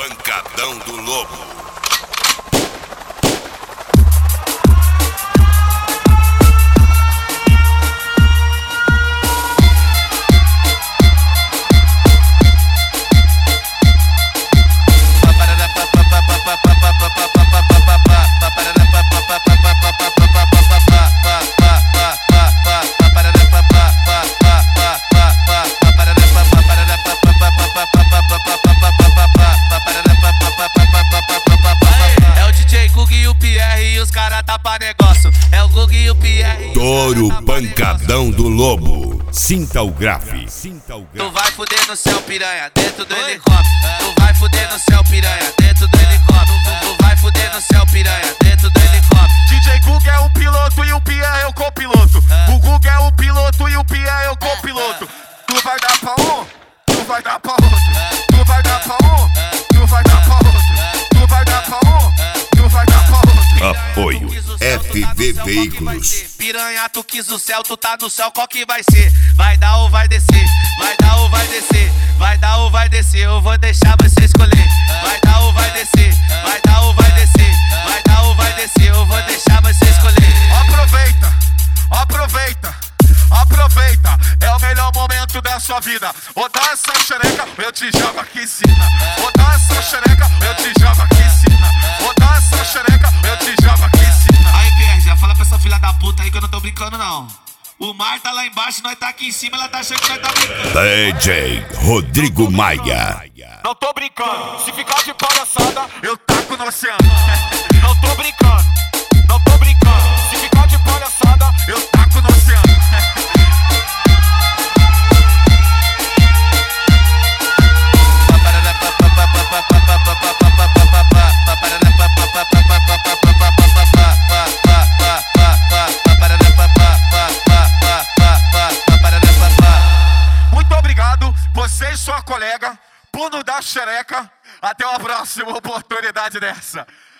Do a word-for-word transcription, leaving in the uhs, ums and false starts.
Pancadão do Lobo. É o Gug e o Pierre. Touro Pancadão do Lobo. Sinta o grave. Tu vai fuder no céu, piranha, dentro do helicóptero. Tu vai fuder no céu, piranha, dentro do helicóptero. Tu vai fuder no céu, piranha, dentro do helicóptero. D J Gug é o piloto e o Pierre é o copiloto. O Gug é o piloto e o Pierre é o copiloto. Tu vai dar pra um, tu vai dar pra outro. Tu vai dar pra um, tu vai dar pra outro. Tu vai dar pra um, tu vai dar pra outro. Apoio F V Veículos. Piranha, tu quis o céu, tu tá no céu, qual que vai ser? Vai dar ou vai descer? Vai dar ou vai descer? Vai dar ou vai descer? Eu vou deixar você escolher. Vai dar ou vai descer? Vai dar ou vai descer? Vai dar ou vai descer? Eu vou deixar você escolher. Aproveita, aproveita, aproveita. É o melhor momento da sua vida. Ou dá essa xereca, eu te jogo aqui em cima. Ou dá essa xereca, eu te jogo aqui em cima. Ou dá essa xereca, eu te jogo aqui em cima. Aí, Pierre, já fala pra essa filha da puta aí que eu não tô brincando, não. O mar tá lá embaixo, nós tá aqui em cima, ela tá achando que nós tá brincando. D J Rodrigo Maia. Não tô brincando, se ficar de palhaçada, eu taco no oceano. Não tô brincando, não tô brincando, se ficar de palhaçada, eu taco no oceano. Muito obrigado, você e sua colega, por nos dar xereca. Até uma próxima oportunidade dessa.